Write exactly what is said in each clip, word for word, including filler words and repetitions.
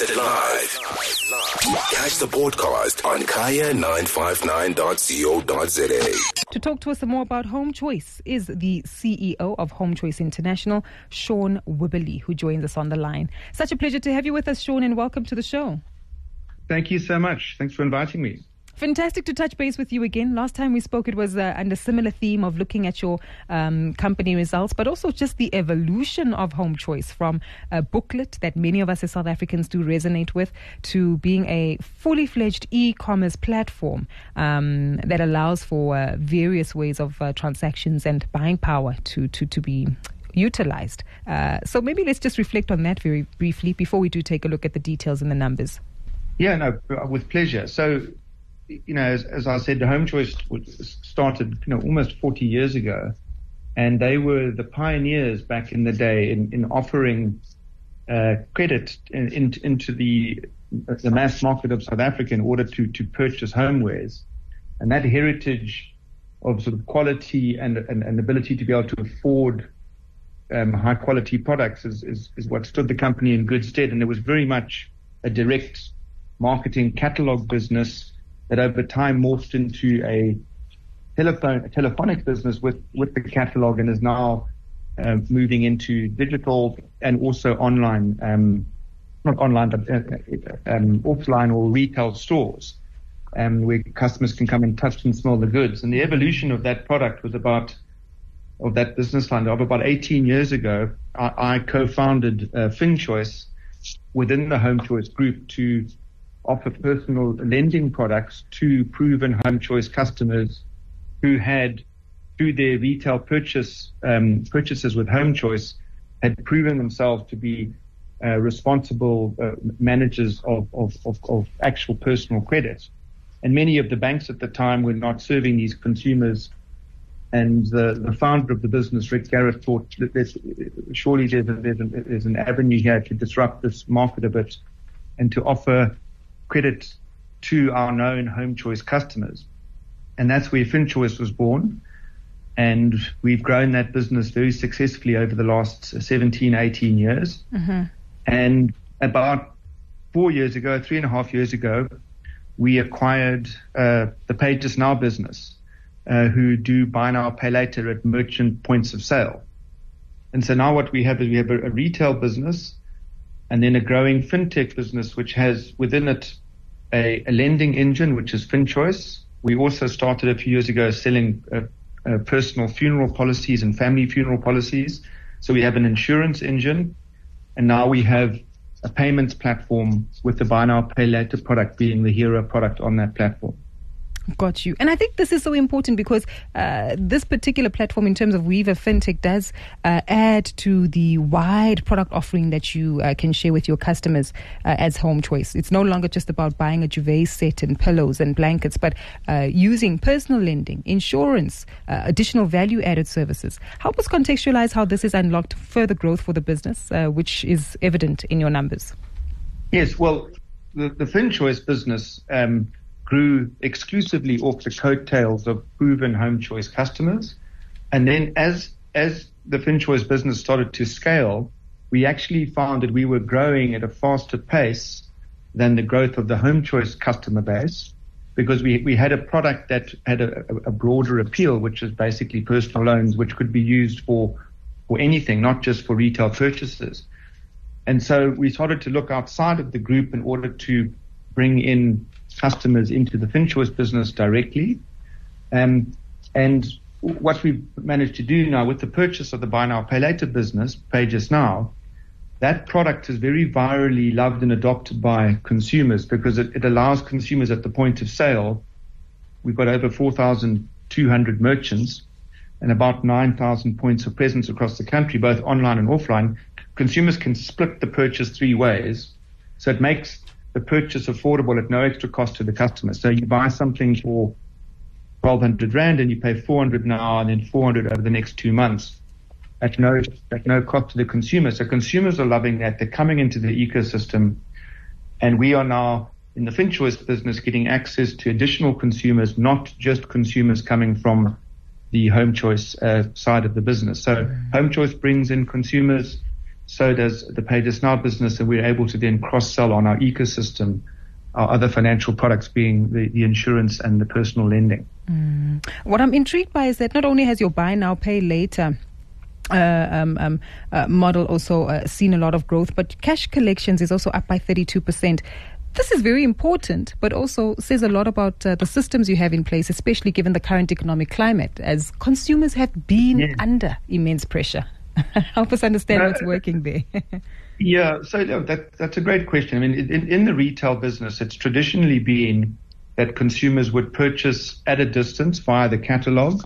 Listen live. Catch the podcast on kaya nine five nine dot co dot za. To talk to us some more about Home Choice is the C E O of Home Choice International, Sean Wibberley, who joins us on the line. Such a pleasure to have you with us, Sean, and welcome to the show. Thank you so much. Thanks for inviting me. Fantastic to touch base with you again. Last time we spoke, it was uh, under a similar theme of looking at your um, company results, but also just the evolution of Home Choice from a booklet that many of us as South Africans do resonate with to being a fully fledged e-commerce platform um, that allows for uh, various ways of uh, transactions and buying power to, to, to be utilized. Uh, so maybe let's just reflect on that very briefly before we do take a look at the details and the numbers. Yeah, no, with pleasure. So, you know, as, as I said, the Home Choice started, you know, almost forty years ago, and they were the pioneers back in the day in, in offering uh, credit in, in, into the the mass market of South Africa in order to to purchase homewares, and that heritage of sort of quality and and, and ability to be able to afford um, high quality products is, is is what stood the company in good stead, and it was very much a direct marketing catalog business that over time morphed into a telephone, a telephonic business with, with the catalog, and is now uh, moving into digital and also online, um, not online, but uh, um, offline or retail stores, um, where customers can come and touch and smell the goods. And the evolution of that product was about, of that business line, of about eighteen years ago, I, I co-founded uh, FinChoice within the Home Choice group to offer personal lending products to proven Home Choice customers who had, through their retail purchase um, purchases with Home Choice, had proven themselves to be uh, responsible uh, managers of, of, of, of actual personal credit. And many of the banks at the time were not serving these consumers. And the, the founder of the business, Rick Garrett, thought that there's, surely there's, a, there's, a, there's an avenue here to disrupt this market a bit and to offer credit to our known Home Choice customers. And that's where FinChoice was born. And we've grown that business very successfully over the last seventeen, eighteen years. Mm-hmm. And about four years ago, three and a half years ago, we acquired uh, the PayJustNow business, uh, who do buy now, pay later at merchant points of sale. And so now what we have is we have a, a retail business, and then a growing fintech business, which has within it a, a lending engine, which is FinChoice. We also started a few years ago selling uh, uh, personal funeral policies and family funeral policies. So we have an insurance engine, and now we have a payments platform with the buy now, pay later product being the hero product on that platform. Got you. And I think this is so important because uh, this particular platform in terms of Weaver FinTech does uh, add to the wide product offering that you uh, can share with your customers uh, as Home Choice. It's no longer just about buying a duvet set and pillows and blankets, but uh, using personal lending, insurance, uh, additional value-added services. Help us contextualize how this has unlocked further growth for the business, uh, which is evident in your numbers. Yes, well, the, the FinChoice business um, grew exclusively off the coattails of proven Home Choice customers. And then as as the FinChoice business started to scale, we actually found that we were growing at a faster pace than the growth of the Home Choice customer base, because we, we had a product that had a, a broader appeal, which is basically personal loans, which could be used for, for anything, not just for retail purchases. And so we started to look outside of the group in order to bring in customers into the FinChoice business directly. Um, and what we've managed to do now with the purchase of the buy now, pay later business, PayJustNow, that product is very virally loved and adopted by consumers because it, it allows consumers at the point of sale. We've got over four thousand two hundred merchants and about nine thousand points of presence across the country, both online and offline. Consumers can split the purchase three ways. So it makes the purchase affordable at no extra cost to the customer. So you buy something for twelve hundred rand and you pay four hundred now and then four hundred over the next two months at no, at no cost to the consumer. So consumers are loving that. They're coming into the ecosystem, and we are now in the FinChoice business getting access to additional consumers, not just consumers coming from the Home Choice uh, side of the business. So Home Choice brings in consumers so does the PayJustNow business, and we're able to then cross-sell on our ecosystem our other financial products, being the, the insurance and the personal lending. Mm. What I'm intrigued by is that not only has your buy now, pay later uh, um, um, uh, model also uh, seen a lot of growth, but cash collections is also up by thirty-two percent. This is very important, but also says a lot about uh, the systems you have in place, especially given the current economic climate, as consumers have been yeah. under immense pressure. Help us understand uh, what's working there. Yeah, so no, that, that's a great question. I mean, in, in the retail business, it's traditionally been that consumers would purchase at a distance via the catalog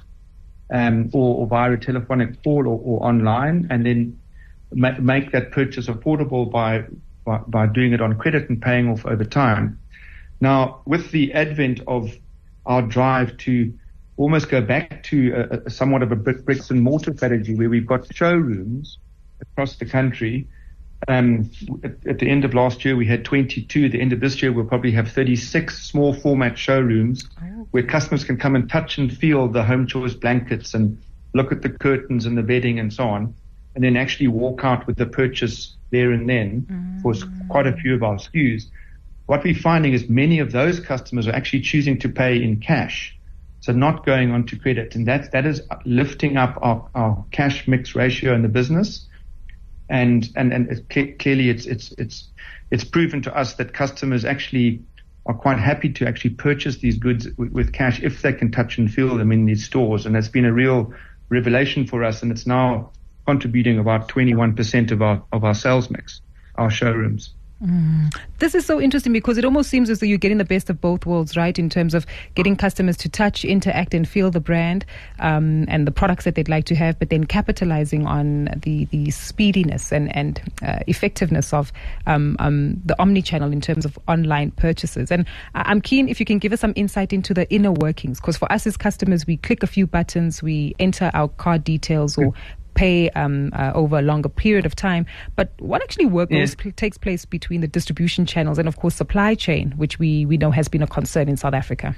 um, or, or via a telephonic call or, or online, and then ma- make that purchase affordable by, by by doing it on credit and paying off over time. Now, with the advent of our drive to almost go back to a, a somewhat of a bricks and mortar strategy, where we've got showrooms across the country. Um, at, at the end of last year, we had twenty-two. At the end of this year, we'll probably have thirty-six small format showrooms oh. where customers can come and touch and feel the Home Choice blankets and look at the curtains and the bedding and so on, and then actually walk out with the purchase there and then mm. for quite a few of our S K Us. What we're finding is many of those customers are actually choosing to pay in cash, so not going on to credit, and that that is lifting up our, our cash mix ratio in the business. And, and, and it's clearly it's, it's, it's, it's proven to us that customers actually are quite happy to actually purchase these goods with, with cash if they can touch and feel them in these stores. And that's been a real revelation for us. And it's now contributing about twenty-one percent of our, of our sales mix, our showrooms. Mm. This is so interesting because it almost seems as though you're getting the best of both worlds, right? In terms of getting customers to touch, interact, and feel the brand um, and the products that they'd like to have, but then capitalizing on the, the speediness and, and uh, effectiveness of um, um, the omni-channel in terms of online purchases. And I'm keen if you can give us some insight into the inner workings, because for us as customers, we click a few buttons, we enter our card details or pay um, uh, over a longer period of time. But what actually work yeah. pl- takes place between the distribution channels and, of course, supply chain, which we, we know has been a concern in South Africa?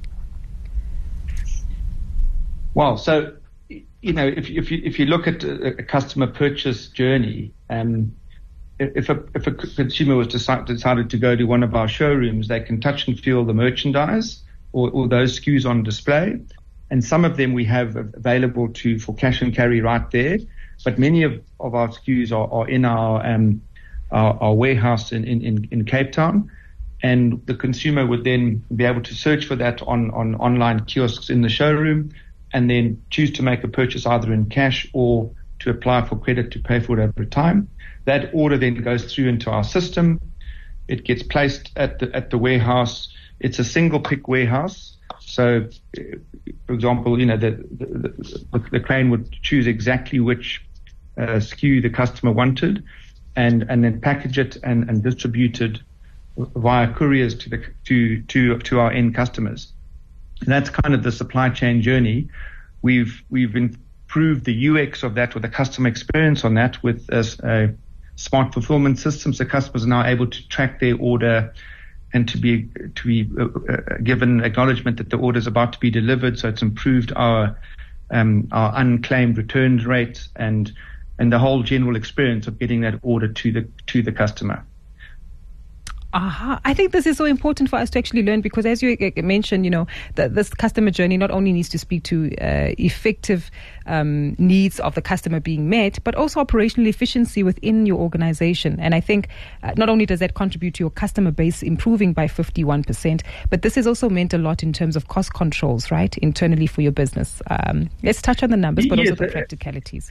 Well, so, you know, if, if, you, if you look at a, a customer purchase journey, um, if, a, if a consumer was decide, decided to go to one of our showrooms, they can touch and feel the merchandise or, or those S K Us on display. And some of them we have available to for cash and carry right there. But many of, of our S K Us are, are in our, um, our our warehouse in, in, in Cape Town. And the consumer would then be able to search for that on, on online kiosks in the showroom and then choose to make a purchase either in cash or to apply for credit to pay for it over time. That order then goes through into our system. It gets placed at the, at the warehouse. It's a single pick warehouse. So, for example, you know, the, the, the, the crane would choose exactly which uh, S K U the customer wanted and, and then package it and, and distribute it via couriers to the, to, to, to our end customers. And that's kind of the supply chain journey. We've, we've improved the U X of that, or the customer experience on that, with a, a smart fulfillment system. So customers are now able to track their order and to be to be uh, uh, given acknowledgement that the order is about to be delivered. So it's improved our um, our unclaimed returns rates and and the whole general experience of getting that order to the to the customer. Aha. I think this is so important for us to actually learn, because as you mentioned, you know, the, this customer journey not only needs to speak to uh, effective um, needs of the customer being met, but also operational efficiency within your organization. And I think uh, not only does that contribute to your customer base improving by fifty-one percent, but this has also meant a lot in terms of cost controls, right, internally for your business. Um, let's touch on the numbers, but yes, also the practicalities.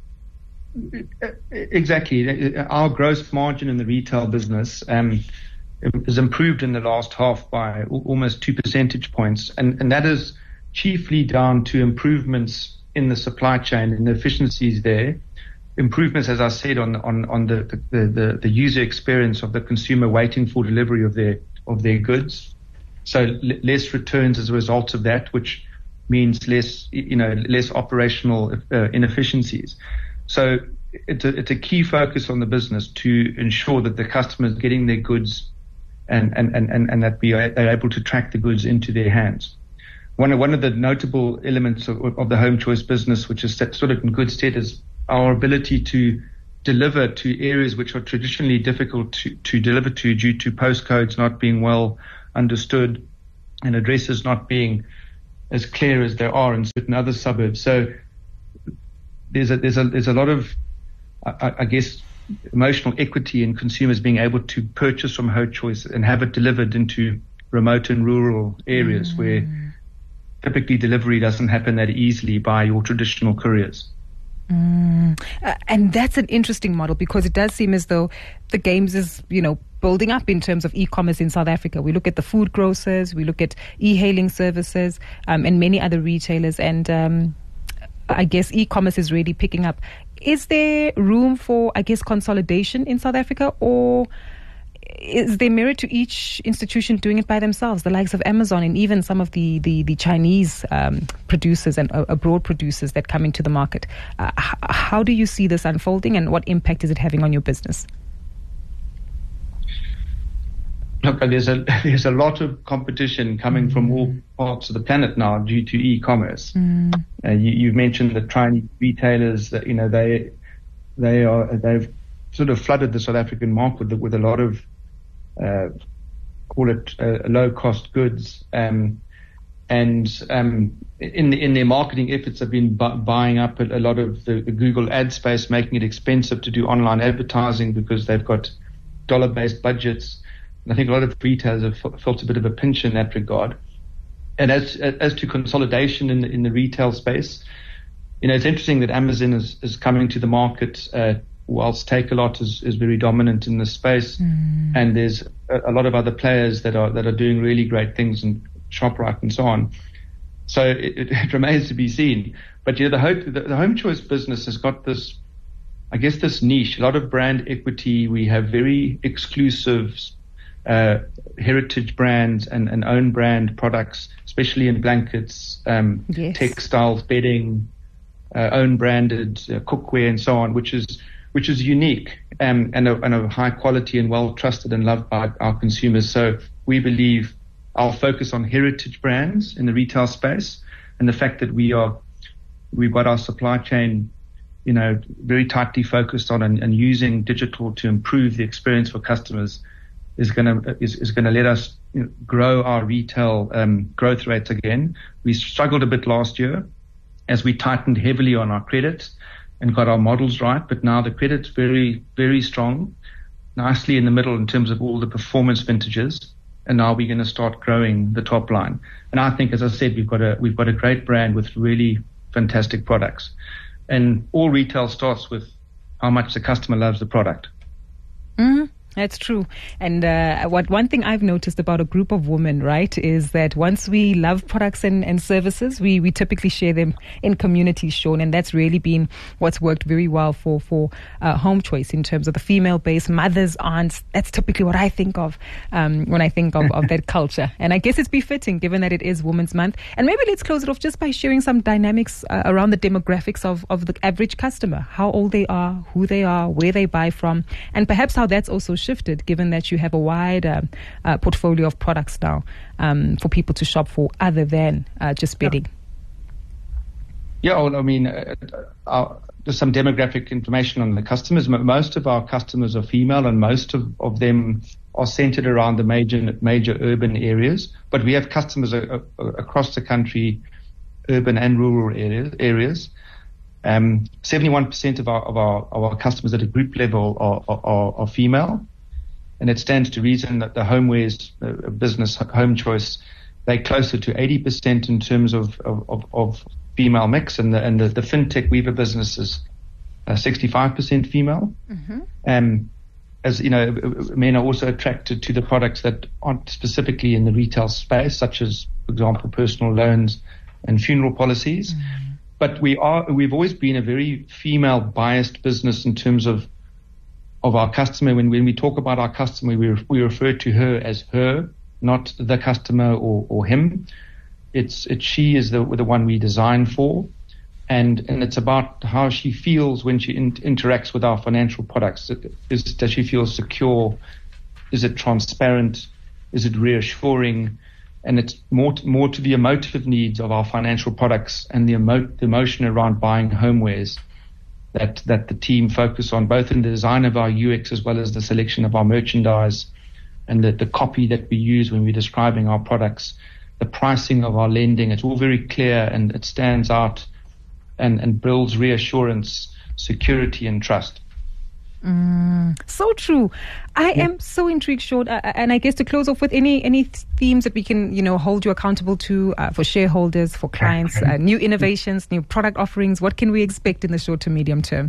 Exactly. Our gross margin in the retail business um, has improved in the last half by almost two percentage points. And, and that is chiefly down to improvements in the supply chain and the efficiencies there. Improvements, as I said, on, on, on the, the, the, the user experience of the consumer waiting for delivery of their, of their goods. So l- less returns as a result of that, which means less, you know, less operational uh, inefficiencies. So it's a, it's a key focus on the business to ensure that the customer is getting their goods and, and, and, and that we are able to track the goods into their hands. One of, one of the notable elements of, of the Home Choice business, which is sort of in good stead, is our ability to deliver to areas which are traditionally difficult to, to deliver to due to postcodes not being well understood and addresses not being as clear as there are in certain other suburbs. So there's a there's a there's a lot of I, I guess emotional equity in consumers being able to purchase from HomeChoice and have it delivered into remote and rural areas mm. where typically delivery doesn't happen that easily by your traditional couriers. Mm. Uh, and that's an interesting model, because it does seem as though the games is, you know, building up in terms of e-commerce in South Africa. We look at the food grocers, we look at e-hailing services, um, and many other retailers, and um, I guess e-commerce is really picking up. Is there room for, I guess, consolidation in South Africa, or is there merit to each institution doing it by themselves, the likes of Amazon and even some of the, the, the Chinese um, producers and uh, abroad producers that come into the market? Uh, h- how do you see this unfolding, and what impact is it having on your business? Look, there's a there's a lot of competition coming from all parts of the planet now due to e-commerce. Mm. Uh, you, you've mentioned the Chinese retailers that, you know, they they are they've sort of flooded the South African market with, with a lot of uh, call it uh, low cost goods, um, and um, in in their marketing efforts have been bu- buying up a, a lot of the, the Google ad space, making it expensive to do online advertising because they've got dollar based budgets. And I think a lot of retailers have felt a bit of a pinch in that regard. And as as to consolidation in the, in the retail space, you know, it's interesting that Amazon is, is coming to the market, uh, whilst Takealot is, is very dominant in this space. Mm. And there's a, a lot of other players that are that are doing really great things, in ShopRite and so on. So it, it remains to be seen. But you know, the, hope, the, the HomeChoice business has got this, I guess, this niche, a lot of brand equity. We have very exclusive Uh, heritage brands and, and own brand products, especially in blankets, um, yes. textiles, bedding, uh, own branded uh, cookware, and so on, which is which is unique um, and, a, and of high quality and well trusted and loved by our consumers. So we believe our focus on heritage brands in the retail space, and the fact that we are we've got our supply chain, you know, very tightly focused on and, and using digital to improve the experience for customers, is going to is, is going to let us, you know, grow our retail um, growth rates again. We struggled a bit last year as we tightened heavily on our credit and got our models right, but now the credit's very, very strong, nicely in the middle in terms of all the performance vintages, and now we're going to start growing the top line. And I think, as I said, we've got a we've got a great brand with really fantastic products, and all retail starts with how much the customer loves the product. Mm-hmm. That's true. And uh, what one thing I've noticed about a group of women, right, is that once we love products and, and services, we, we typically share them in communities, Sean. And that's really been what's worked very well for, for uh, HomeChoice in terms of the female-based mothers, aunts. That's typically what I think of um, when I think of, of that culture. And I guess it's befitting, given that it is Women's Month. And maybe let's close it off just by sharing some dynamics uh, around the demographics of, of the average customer, how old they are, who they are, where they buy from, and perhaps how that's also shifted, given that you have a wide uh, uh, portfolio of products now um, for people to shop for other than uh, just bedding. Yeah, well, I mean, uh, uh, just some demographic information on the customers. Most of our customers are female, and most of, of them are centered around the major major urban areas. But we have customers uh, uh, across the country, urban and rural areas. areas. Um, seventy-one percent of our, of our of our customers at a group level are, are, are female. And it stands to reason that the homewares uh, business, HomeChoice, they're closer to eighty percent in terms of, of, of female mix, and the, and the, the fintech Weaver business is uh, sixty-five percent female. Mm-hmm. Um, as you know, men are also attracted to the products that aren't specifically in the retail space, such as, for example, personal loans and funeral policies. Mm-hmm. But we are, we've always been a very female biased business in terms of of our customer. When, when we talk about our customer, we, we refer to her as her, not the customer or, or him. It's, it's she is the, the one we design for. And, and it's about how she feels when she in, interacts with our financial products. Is, does she feel secure? Is it transparent? Is it reassuring? And it's more to, more to the emotive needs of our financial products and the, emo, the emotion around buying homewares. that that the team focus on, both in the design of our U X as well as the selection of our merchandise and the, the copy that we use when we're describing our products, the pricing of our lending. It's all very clear and it stands out and, and builds reassurance, security and trust. Mm, so true. I yeah. am so intrigued, Sean, uh, and I guess to close off with any any themes that we can, you know, hold you accountable to uh, for shareholders, for clients, uh, new innovations, new product offerings. What can we expect in the short to medium term?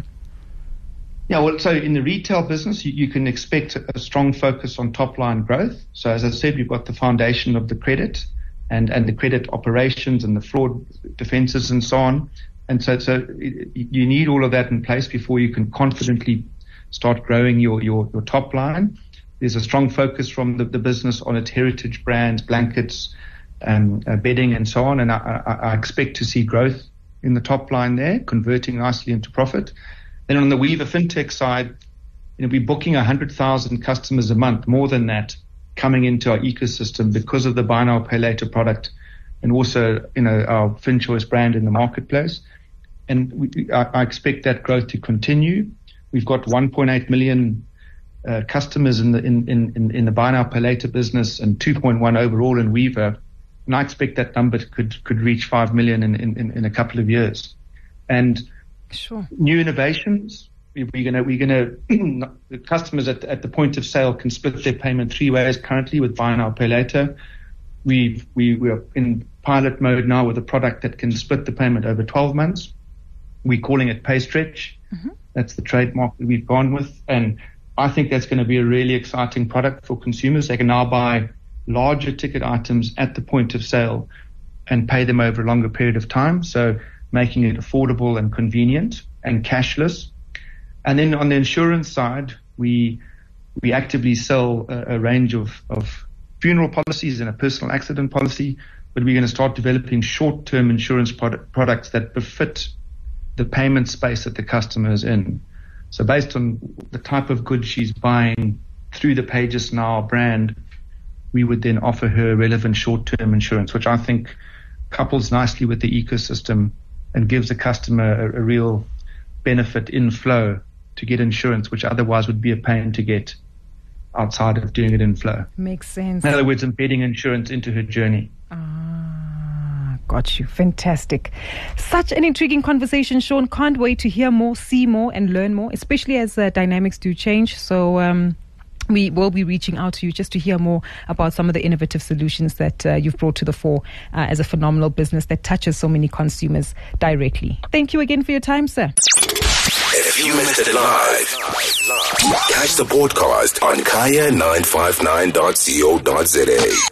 Yeah, well, so in the retail business, you, you can expect a strong focus on top line growth. So as I said, we've got the foundation of the credit and, and the credit operations and the fraud defenses and so on. And so, so you need all of that in place before you can confidently start growing your, your, your top line. There's a strong focus from the, the business on its heritage brands, blankets, um, uh, bedding and so on. And I, I, I expect to see growth in the top line there, converting nicely into profit. Then on the Weaver FinTech side, you know, we're booking one hundred thousand customers a month, more than that, coming into our ecosystem because of the Buy Now, Pay Later product and also, you know, our FinChoice brand in the marketplace. And we, I, I expect that growth to continue. We've got one point eight million uh, customers in the in, in, in the Buy Now, Pay Later business and two point one overall in Weaver. And I expect that number could could reach five million in, in, in a couple of years. And sure. New innovations. We're gonna we're gonna the customers at at the point of sale can split their payment three ways currently with Buy Now, Pay Later. We've we we're in pilot mode now with a product that can split the payment over twelve months. We're calling it PayStretch. Mm-hmm. That's the trademark that we've gone with, and I think that's going to be a really exciting product for consumers. They can now buy larger ticket items at the point of sale and pay them over a longer period of time. So making it affordable and convenient and cashless. And then on the insurance side, we we actively sell a, a range of, of funeral policies and a personal accident policy, but we're going to start developing short-term insurance product, products that befit the payment space that the customer is in. So based on the type of goods she's buying through the PayJustNow brand, we would then offer her relevant short-term insurance, which I think couples nicely with the ecosystem and gives the customer a, a real benefit in flow to get insurance, which otherwise would be a pain to get outside of doing it in flow. Makes sense. In other words, embedding insurance into her journey. Ah, got you. Fantastic. Such an intriguing conversation, Sean. Can't wait to hear more, see more, and learn more, especially as uh, dynamics do change. So, um, we will be reaching out to you just to hear more about some of the innovative solutions that uh, you've brought to the fore uh, as a phenomenal business that touches so many consumers directly. Thank you again for your time, sir. If you missed it live, catch the podcast on kaya nine five nine dot co dot za.